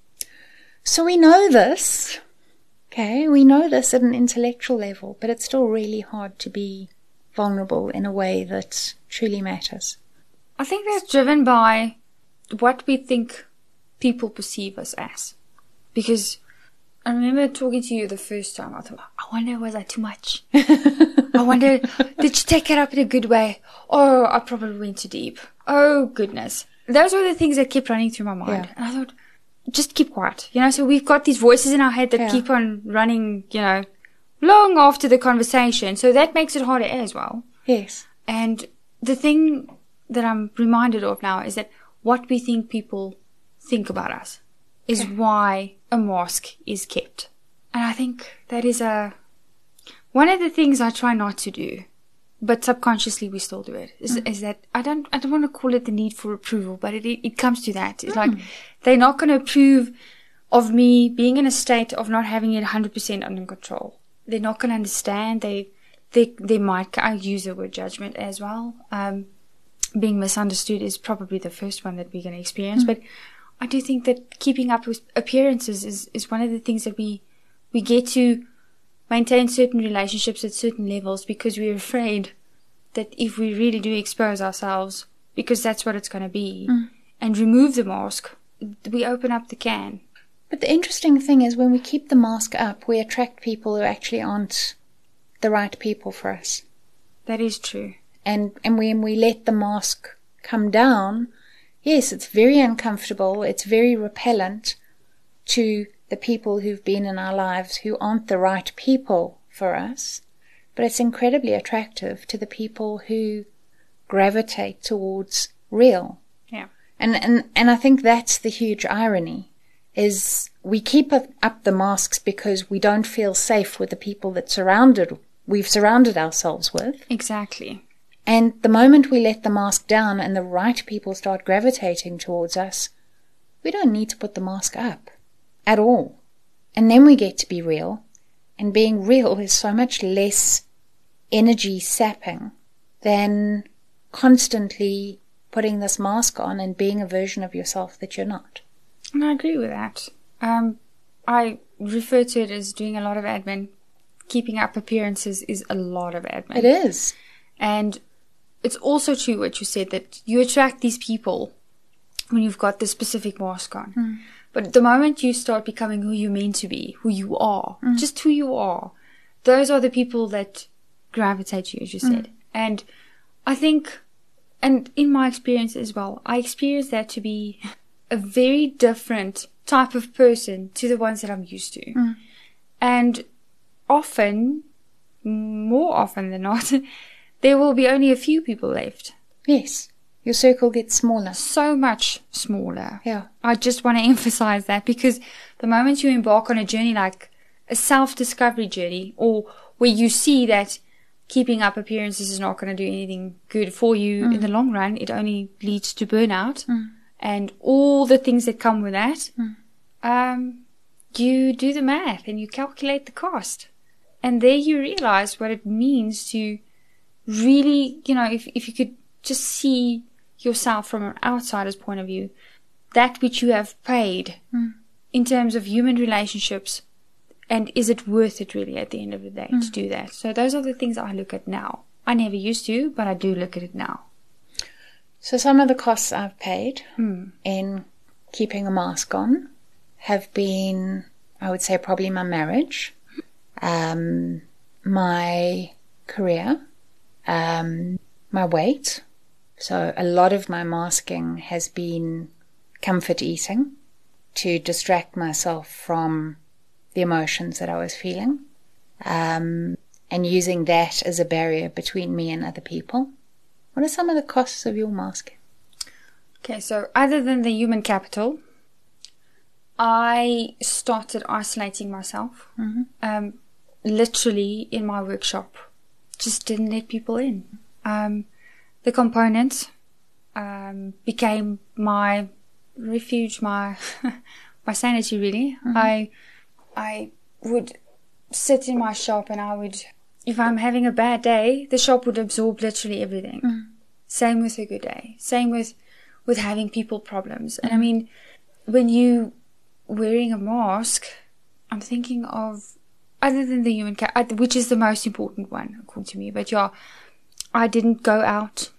So we know this. Okay, we know this at an intellectual level, but it's still really hard to be vulnerable in a way that truly matters. I think that's driven by what we think people perceive us as. Because I remember talking to you the first time. I thought, I wonder, was I too much? I wonder, did you take it up in a good way? Oh, I probably went too deep. Oh, goodness. Those were the things that kept running through my mind. Yeah. And I thought, just keep quiet. So we've got these voices in our head that keep on running, long after the conversation. So that makes it harder as well. Yes. And the thing that I'm reminded of now is that what we think people think about us is why a mask is kept. And I think that is one of the things I try not to do, but subconsciously we still do it, is that I don't want to call it the need for approval, but it comes to that. It's like they're not going to approve of me being in a state of not having it 100% under control. They're not going to understand. They might, I use the word judgment as well. Being misunderstood is probably the first one that we're going to experience, but I do think that keeping up with appearances is one of the things that we get to maintain certain relationships at certain levels because we're afraid that if we really do expose ourselves, because that's what it's going to be, and remove the mask, we open up the can. But the interesting thing is when we keep the mask up, we attract people who actually aren't the right people for us. That is true. And when we let the mask come down, yes, it's very uncomfortable, it's very repellent to the people who've been in our lives who aren't the right people for us, but it's incredibly attractive to the people who gravitate towards real. Yeah. And I think that's the huge irony, is we keep up the masks because we don't feel safe with the people that we've surrounded ourselves with. Exactly. And the moment we let the mask down and the right people start gravitating towards us, we don't need to put the mask up. at all. And then we get to be real. And being real is so much less energy sapping than constantly putting this mask on and being a version of yourself that you're not. And I agree with that. I refer to it as doing a lot of admin. Keeping up appearances is a lot of admin. It is. And it's also true what you said, that you attract these people when you've got this specific mask on. But the moment you start becoming who you're meant to be, who you are, just who you are, those are the people that gravitate to you, as you said. And I think, and in my experience as well, I experienced that to be a very different type of person to the ones that I'm used to. And often, more often than not, there will be only a few people left. Yes. Your circle gets smaller. So much smaller. Yeah. I just want to emphasize that, because the moment you embark on a journey like a self-discovery journey, or where you see that keeping up appearances is not going to do anything good for you in the long run, it only leads to burnout and all the things that come with that, you do the math and you calculate the cost. And there you realize what it means to really, if you could just see yourself from an outsider's point of view, that which you have paid in terms of human relationships, and is it worth it really at the end of the day to do that? So those are the things I look at now. I never used to, but I do look at it now. So some of the costs I've paid in keeping a mask on have been, I would say, probably my marriage, my career, my weight. So a lot of my masking has been comfort eating to distract myself from the emotions that I was feeling, and using that as a barrier between me and other people. What are some of the costs of your masking? Okay, so other than the human capital, I started isolating myself, literally in my workshop. Just didn't let people in. The components became my refuge, my my sanity, really. I would sit in my shop and I would, if I'm having a bad day, the shop would absorb literally everything. Same with a good day. Same with having people problems. And I mean, when you wearing a mask, I'm thinking of, other than the human which is the most important one, according to me. But yeah, I didn't go out.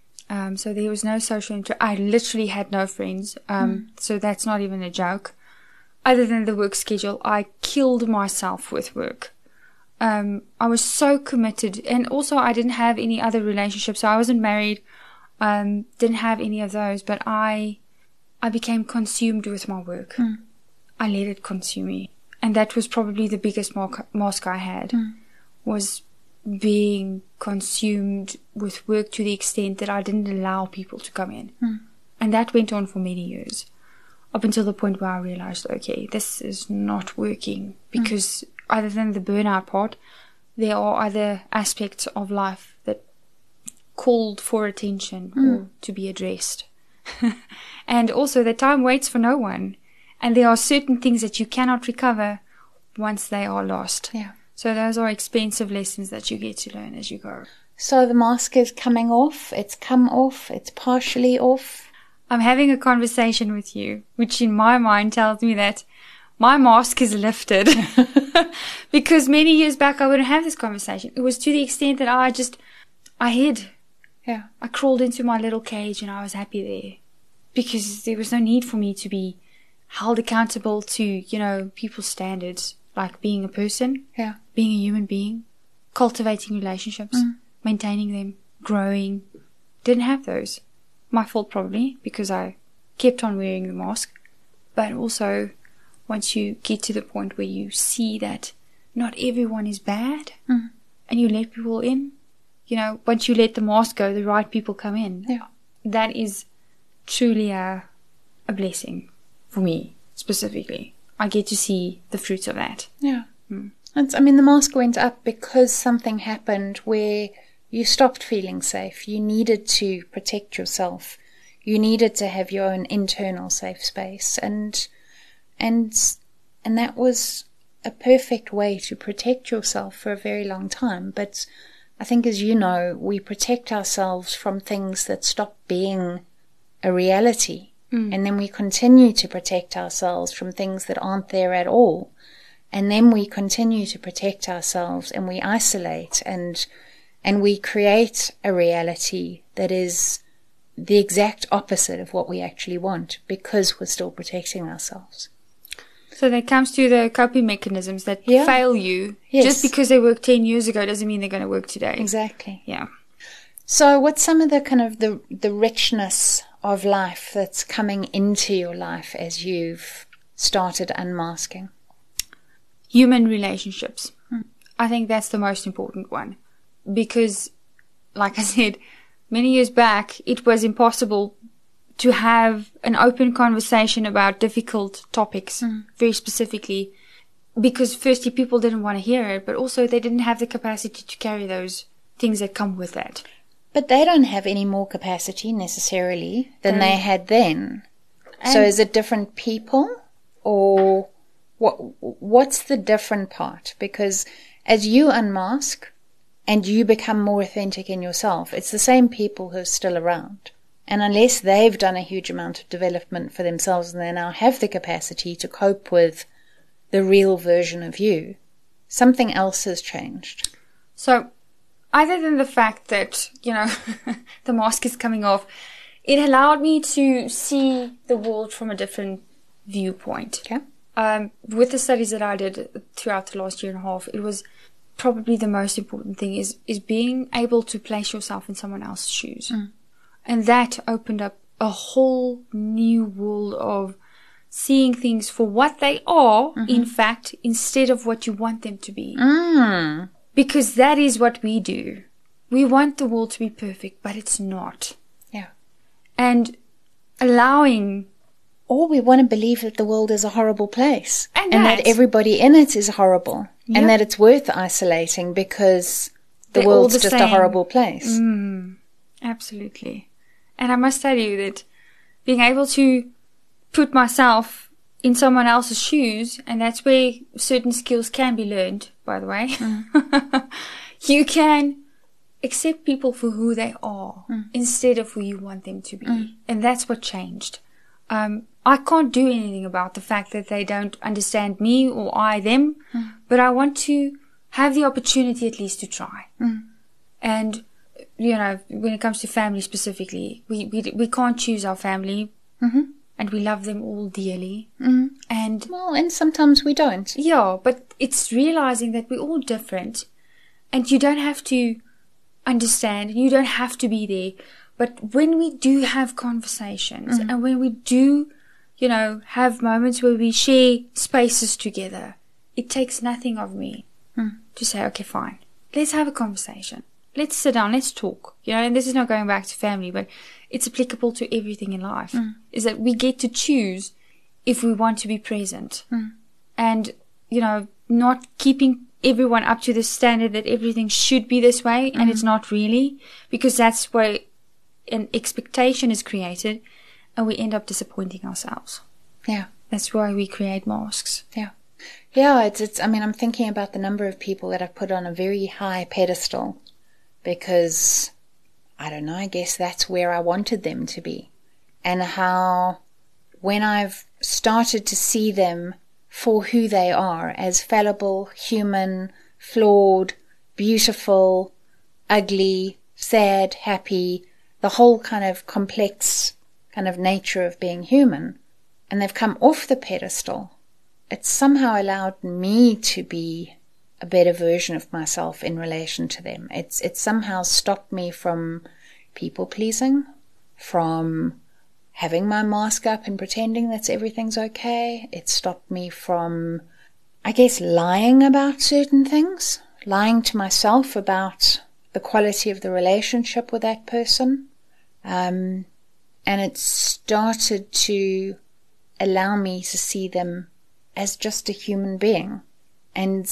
So there was no social interaction. I literally had no friends. So that's not even a joke. Other than the work schedule, I killed myself with work. I was so committed. And also I didn't have any other relationships. So I wasn't married. Didn't have any of those. But I became consumed with my work. I let it consume me. And that was probably the biggest mask I had, was being consumed with work to the extent that I didn't allow people to come in. And that went on for many years, up until the point where I realized, okay, this is not working, because other than the burnout part, there are other aspects of life that called for attention or to be addressed. And also that time waits for no one. And there are certain things that you cannot recover once they are lost. Yeah. So those are expensive lessons that you get to learn as you go. So the mask is coming off, it's come off, it's partially off. I'm having a conversation with you, which in my mind tells me that my mask is lifted. Because many years back I wouldn't have this conversation. It was to the extent that I hid. Yeah. I crawled into my little cage and I was happy there. Because there was no need for me to be held accountable to, people's standards, like being a person, being a human being, cultivating relationships, maintaining them, growing. Didn't have those. My fault probably, because I kept on wearing the mask. But also, once you get to the point where you see that not everyone is bad, and you let people in, once you let the mask go, the right people come in. Yeah. That is truly a blessing. For me, specifically, I get to see the fruits of that. Yeah. The mask went up because something happened where you stopped feeling safe. You needed to protect yourself. You needed to have your own internal safe space. And that was a perfect way to protect yourself for a very long time. But I think, as you know, we protect ourselves from things that stop being a reality. And then we continue to protect ourselves from things that aren't there at all. And then we continue to protect ourselves, and we isolate, and we create a reality that is the exact opposite of what we actually want, because we're still protecting ourselves. So that comes to the coping mechanisms that fail you. Yes. Just because they worked 10 years ago doesn't mean they're going to work today. Exactly. Yeah. So what's some of the kind of the richness of life that's coming into your life as you've started unmasking? Human relationships. I think that's the most important one. Because, like I said, many years back, it was impossible to have an open conversation about difficult topics, very specifically, because firstly, people didn't want to hear it, but also they didn't have the capacity to carry those things that come with that. But they don't have any more capacity necessarily than they had then. So is it different people, or what's the different part? Because as you unmask and you become more authentic in yourself, it's the same people who are still around. And unless they've done a huge amount of development for themselves and they now have the capacity to cope with the real version of you, something else has changed. So, other than the fact that, the mask is coming off, it allowed me to see the world from a different viewpoint. Okay. With the studies that I did throughout the last year and a half, it was probably the most important thing is being able to place yourself in someone else's shoes. And that opened up a whole new world of seeing things for what they are, in fact, instead of what you want them to be. Because that is what we do. We want the world to be perfect, but it's not. Yeah. And allowing... Or we want to believe that the world is a horrible place. And that everybody in it is horrible. Yep. And that it's worth isolating because the They're world's all the just a same. horrible place. Absolutely. And I must tell you that being able to put myself in someone else's shoes, and that's where certain skills can be learned, by the way. You can accept people for who they are instead of who you want them to be. And that's what changed. I can't do anything about the fact that they don't understand me or I them, but I want to have the opportunity at least to try. And, when it comes to family specifically, we can't choose our family, and we love them all dearly. And sometimes we don't. Yeah, but it's realizing that we're all different, and you don't have to understand, and you don't have to be there. But when we do have conversations, and when we do, have moments where we share spaces together, it takes nothing of me to say, okay, fine, let's have a conversation. Let's sit down, let's talk. And this is not going back to family, but it's applicable to everything in life. Is that we get to choose if we want to be present. And, not keeping everyone up to the standard that everything should be this way, and it's not really, because that's where an expectation is created, and we end up disappointing ourselves. Yeah. That's why we create masks. Yeah. Yeah, I'm thinking about the number of people that I've put on a very high pedestal because, I don't know, I guess that's where I wanted them to be. And how, when I've started to see them for who they are, as fallible, human, flawed, beautiful, ugly, sad, happy, the whole kind of complex kind of nature of being human, and they've come off the pedestal, it's somehow allowed me to be a better version of myself in relation to them. It's somehow stopped me from people pleasing, from having my mask up and pretending that everything's okay. It stopped me from, I guess, lying about certain things, lying to myself about the quality of the relationship with that person. And it started to allow me to see them as just a human being. And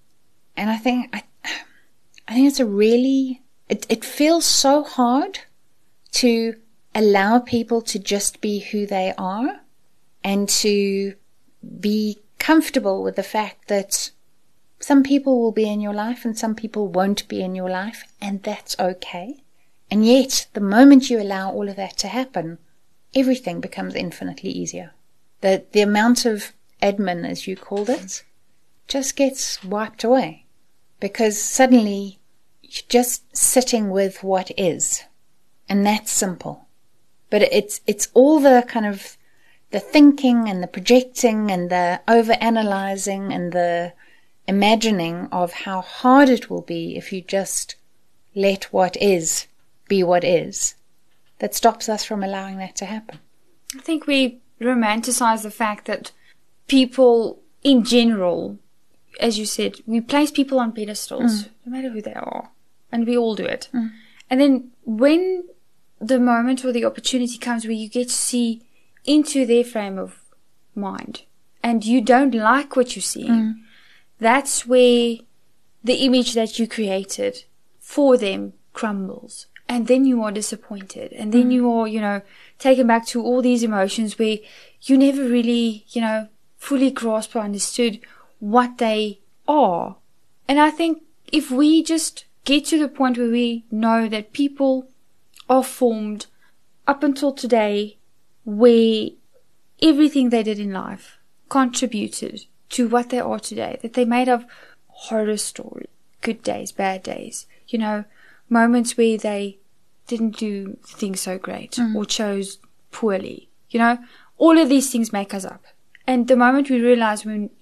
I think it's a really, it feels so hard to allow people to just be who they are and to be comfortable with the fact that some people will be in your life and some people won't be in your life, and that's okay. And yet, the moment you allow all of that to happen, everything becomes infinitely easier. The amount of admin, as you called it, just gets wiped away. Because suddenly, you're just sitting with what is. And that's simple. But it's all the kind of the thinking and the projecting and the over-analyzing and the imagining of how hard it will be if you just let what is be what is, that stops us from allowing that to happen. I think we romanticize the fact that people in general, as you said, we place people on pedestals, no matter who they are, and we all do it. And then when the moment or the opportunity comes where you get to see into their frame of mind and you don't like what you're seeing, that's where the image that you created for them crumbles. And then you are disappointed. And then you are, taken back to all these emotions where you never really, fully grasped or understood what they are. And I think if we just get to the point where we know that people are formed up until today, where everything they did in life contributed to what they are today, that they made of horror stories, good days, bad days, moments where they didn't do things so great or chose poorly, all of these things make us up. And the moment we realize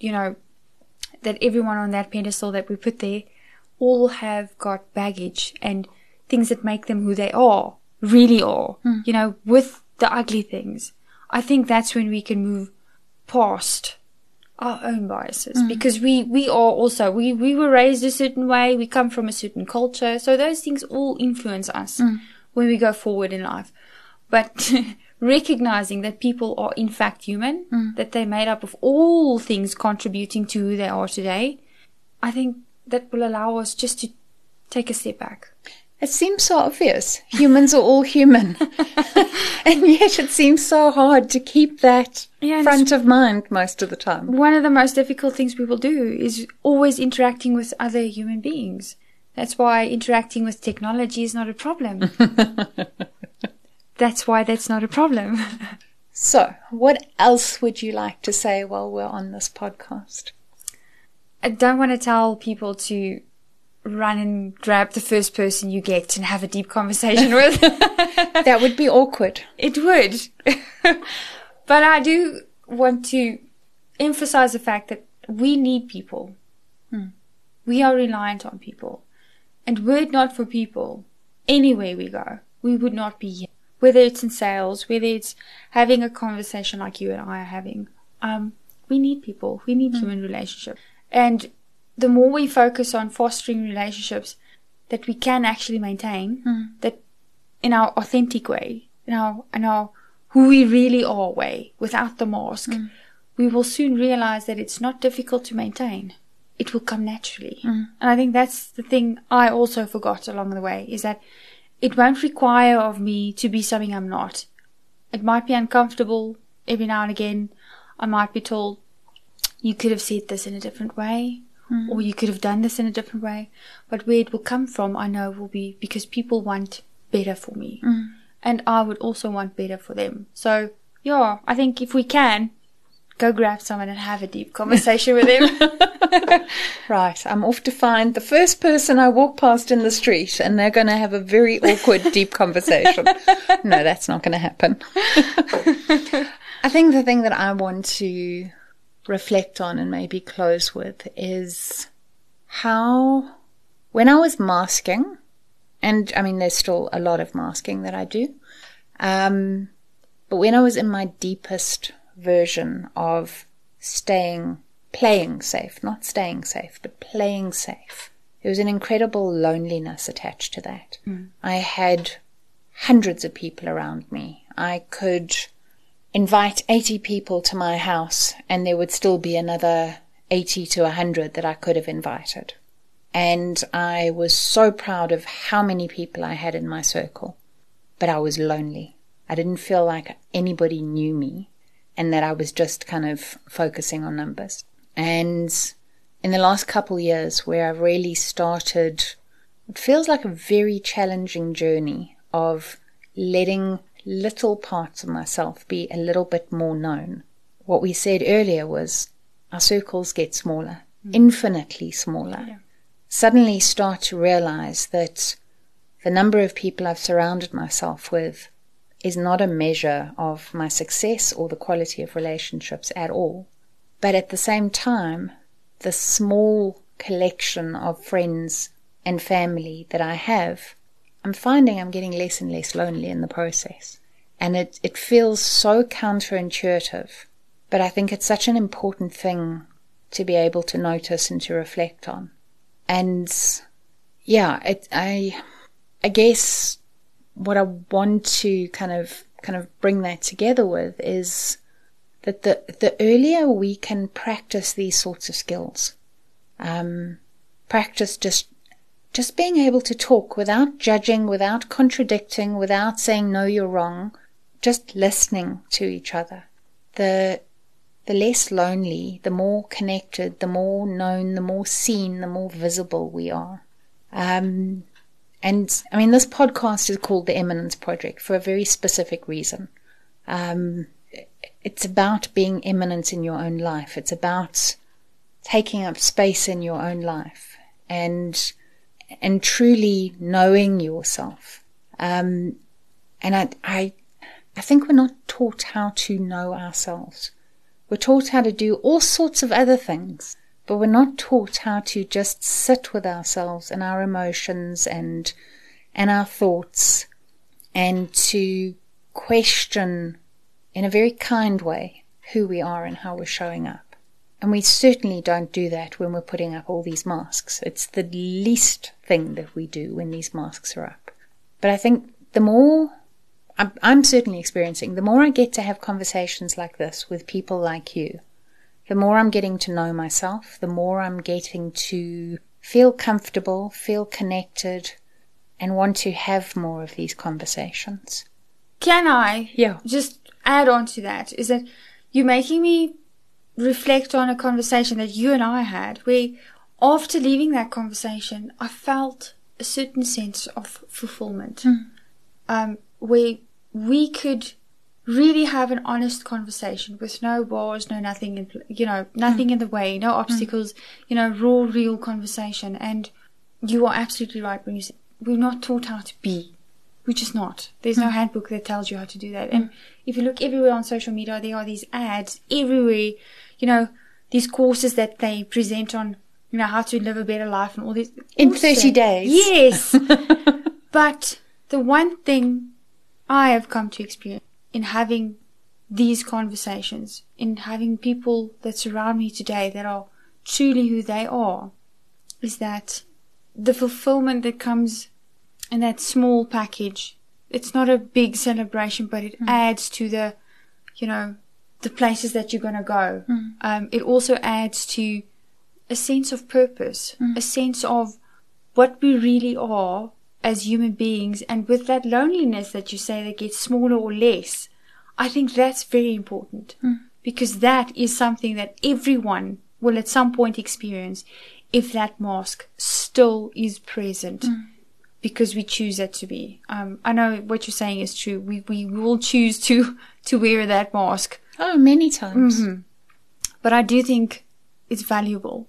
that everyone on that pedestal that we put there all have got baggage and things that make them who they are, really are, with the ugly things, I think that's when we can move past our own biases, because we are also, we were raised a certain way, we come from a certain culture, so those things all influence us when we go forward in life. But recognizing that people are in fact human, that they're made up of all things contributing to who they are today, I think that will allow us just to take a step back. It seems so obvious. Humans are all human. And yet it seems so hard to keep that front of mind most of the time. One of the most difficult things people do is always interacting with other human beings. That's why interacting with technology is not a problem. That's why that's not a problem. So, what else would you like to say while we're on this podcast? I don't want to tell people to run and grab the first person you get and have a deep conversation with. That would be awkward. It would. But I do want to emphasize the fact that we need people. We are reliant on people. And were it not for people, anywhere we go, we would not be here. Whether it's in sales, whether it's having a conversation like you and I are having, we need people. We need human relationships. And the more we focus on fostering relationships that we can actually maintain, that in our authentic way, in our who we really are way, without the mask, we will soon realize that it's not difficult to maintain. It will come naturally. And I think that's the thing I also forgot along the way, is that it won't require of me to be something I'm not. It might be uncomfortable every now and again. I might be told, you could have said this in a different way, or you could have done this in a different way. But where it will come from, I know will be because people want better for me. And I would also want better for them. So, yeah, I think if we can, go grab someone and have a deep conversation with them. Right, I'm off to find the first person I walk past in the street and they're going to have a very awkward, deep conversation. No, that's not going to happen. I think the thing that I want to reflect on and maybe close with is how, when I was masking, and I mean there's still a lot of masking that I do, but when I was in my deepest version of playing safe, not staying safe, but playing safe, there was an incredible loneliness attached to that. I had hundreds of people around me. I could invite 80 people to my house and there would still be another 80 to 100 that I could have invited. And I was so proud of how many people I had in my circle. But I was lonely. I didn't feel like anybody knew me and that I was just kind of focusing on numbers. And in the last couple years where I've really started, it feels like a very challenging journey of letting little parts of myself be a little bit more known. What we said earlier was our circles get smaller, infinitely smaller. Yeah. Suddenly start to realize that the number of people I've surrounded myself with is not a measure of my success or the quality of relationships at all. But at the same time, the small collection of friends and family that I have, I'm finding I'm getting less and less lonely in the process. And it feels so counterintuitive, but I think it's such an important thing to be able to notice and to reflect on. And yeah, I guess what I want to kind of bring that together with is that the earlier we can practice these sorts of skills, practice just being able to talk without judging, without contradicting, without saying, no, you're wrong, just listening to each other. The less lonely, the more connected, the more known, the more seen, the more visible we are. And I mean, this podcast is called The Eminence Project for a very specific reason. It's about being eminent in your own life. It's about taking up space in your own life and truly knowing yourself. And I think we're not taught how to know ourselves. We're taught how to do all sorts of other things, but we're not taught how to just sit with ourselves and our emotions and our thoughts, and to question in a very kind way who we are and how we're showing up. And we certainly don't do that when we're putting up all these masks. It's the least thing that we do when these masks are up. But I think the more I'm certainly experiencing, the more I get to have conversations like this with people like you, the more I'm getting to know myself, the more I'm getting to feel comfortable, feel connected, and want to have more of these conversations. Can I Yeah. just add on to that? Is that you're making me reflect on a conversation that you and I had, where after leaving that conversation, I felt a certain sense of fulfillment. Where we could really have an honest conversation with no bars, no nothing, nothing in the way, no obstacles, raw, real conversation. And you are absolutely right when you say we're not taught how to be. We're just not. There's no handbook that tells you how to do that. And if you look everywhere on social media, there are these ads everywhere, these courses that they present on, how to live a better life and all this. In 30 days. Yes. But the one thing I have come to experience in having these conversations, in having people that surround me today that are truly who they are, is that the fulfillment that comes in that small package, it's not a big celebration, but it adds to the places that you're going to go. It also adds to a sense of purpose, a sense of what we really are as human beings. And with that loneliness that you say that gets smaller or less, I think that's very important, because that is something that everyone will at some point experience if that mask still is present, because we choose that to be. I know what you're saying is true. We will choose to wear that mask. Oh, many times. But I do think it's valuable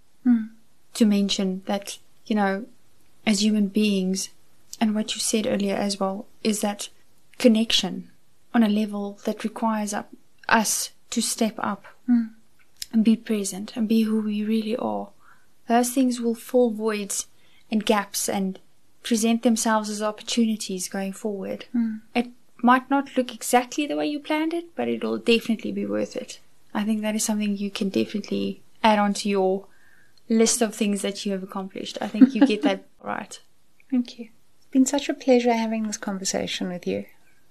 to mention that, as human beings, and what you said earlier as well, is that connection on a level that requires us to step up and be present and be who we really are. Those things will fill voids and gaps and present themselves as opportunities going forward. It might not look exactly the way you planned it, but it'll definitely be worth it. I think that is something you can definitely add on to your list of things that you have accomplished. I think you get that right. Thank you. It's been such a pleasure having this conversation with you.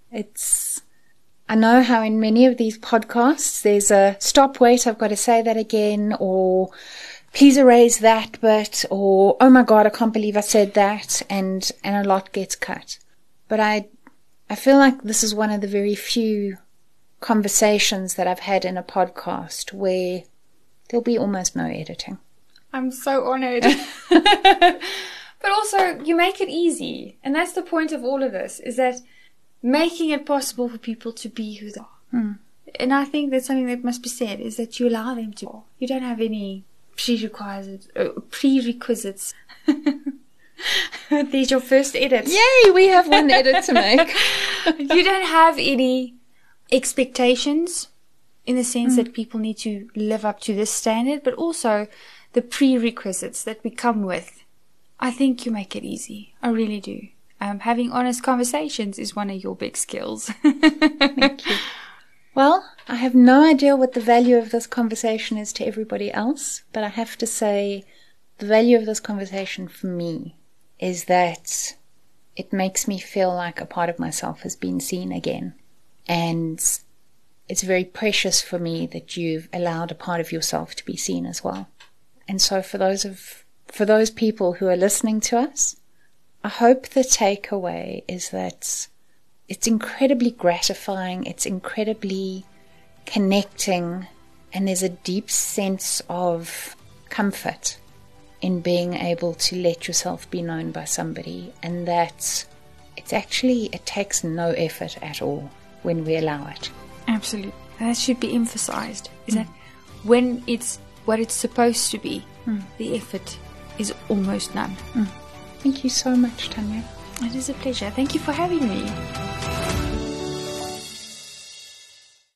I know how in many of these podcasts there's a stop, wait, I've got to say that again, or please erase that bit, or oh my God, I can't believe I said that, and a lot gets cut. But I feel like this is one of the very few conversations that I've had in a podcast where there'll be almost no editing. I'm so honored. But also, you make it easy. And that's the point of all of this, is that making it possible for people to be who they are. And I think that's something that must be said, is that you allow them to. You don't have any prerequisites. There's your first edit. Yay, we have one edit to make. You don't have any expectations in the sense that people need to live up to this standard, but also the prerequisites that we come with. I think you make it easy. I really do. Having honest conversations is one of your big skills. Thank you. Well, I have no idea what the value of this conversation is to everybody else, but I have to say the value of this conversation for me is that it makes me feel like a part of myself has been seen again. And it's very precious for me that you've allowed a part of yourself to be seen as well. And so for those people who are listening to us, I hope the takeaway is that it's incredibly gratifying, it's incredibly connecting, and there's a deep sense of comfort in being able to let yourself be known by somebody, and that it takes no effort at all when we allow it. Absolutely. That should be emphasized, is that when it's what it's supposed to be, the effort is almost none. Thank you so much, Tanya. It is a pleasure. Thank you for having me.